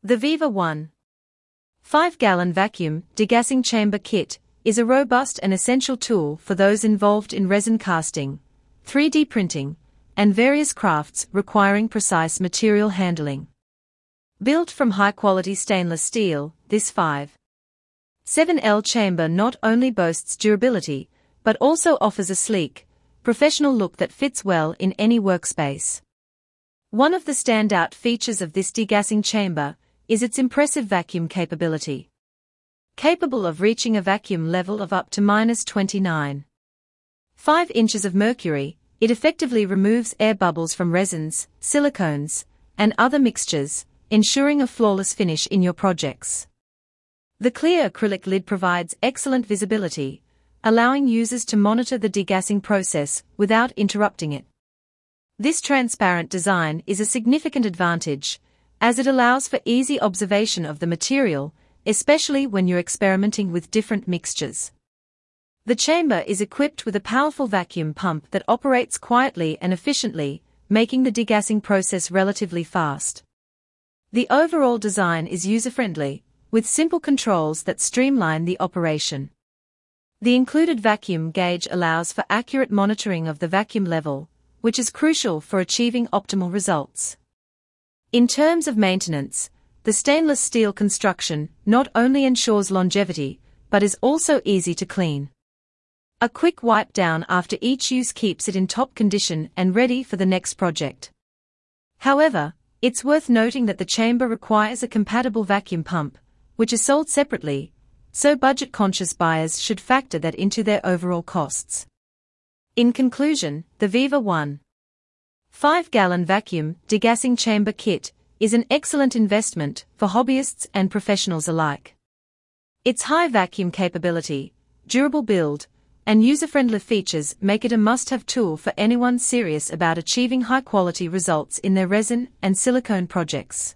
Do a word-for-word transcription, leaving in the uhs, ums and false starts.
The Viva one five gallon Vacuum Degassing Chamber Kit is a robust and essential tool for those involved in resin casting, three D printing, and various crafts requiring precise material handling. Built from high-quality stainless steel, this five point seven L chamber not only boasts durability, but also offers a sleek, professional look that fits well in any workspace. One of the standout features of this degassing chamber is its impressive vacuum capability. Capable of reaching a vacuum level of up to minus twenty-nine point five inches of mercury, it effectively removes air bubbles from resins, silicones, and other mixtures, ensuring a flawless finish in your projects. The clear acrylic lid provides excellent visibility, allowing users to monitor the degassing process without interrupting it. This transparent design is a significant advantage, as it allows for easy observation of the material, especially when you're experimenting with different mixtures. The chamber is equipped with a powerful vacuum pump that operates quietly and efficiently, making the degassing process relatively fast. The overall design is user-friendly, with simple controls that streamline the operation. The included vacuum gauge allows for accurate monitoring of the vacuum level, which is crucial for achieving optimal results. In terms of maintenance, the stainless steel construction not only ensures longevity, but is also easy to clean. A quick wipe down after each use keeps it in top condition and ready for the next project. However, it's worth noting that the chamber requires a compatible vacuum pump, which is sold separately, so budget-conscious buyers should factor that into their overall costs. In conclusion, the Viva one five gallon Vacuum Degassing Chamber Kit is an excellent investment for hobbyists and professionals alike. Its high vacuum capability, durable build, and user-friendly features make it a must-have tool for anyone serious about achieving high-quality results in their resin and silicone projects.